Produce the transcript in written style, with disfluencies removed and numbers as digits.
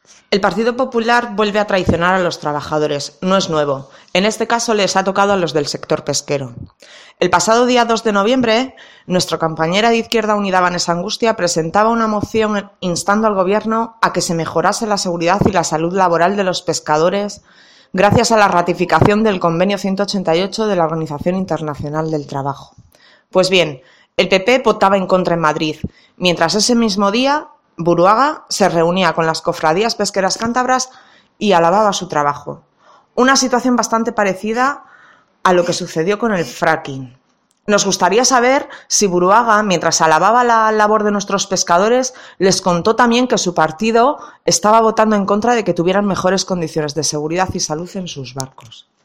El Partido Popular vuelve a traicionar a los trabajadores. No es nuevo. En este caso les ha tocado a los del sector pesquero. El pasado día 2 de noviembre, nuestra compañera de Izquierda Unida, Vanessa Angustia, presentaba una moción instando al Gobierno a que se mejorase la seguridad y la salud laboral de los pescadores gracias a la ratificación del Convenio 188 de la Organización Internacional del Trabajo. Pues bien, el PP votaba en contra en Madrid, mientras ese mismo día Buruaga se reunía con las cofradías pesqueras cántabras y alababa su trabajo. Una situación bastante parecida a lo que sucedió con el fracking. Nos gustaría saber si Buruaga, mientras alababa la labor de nuestros pescadores, les contó también que su partido estaba votando en contra de que tuvieran mejores condiciones de seguridad y salud en sus barcos.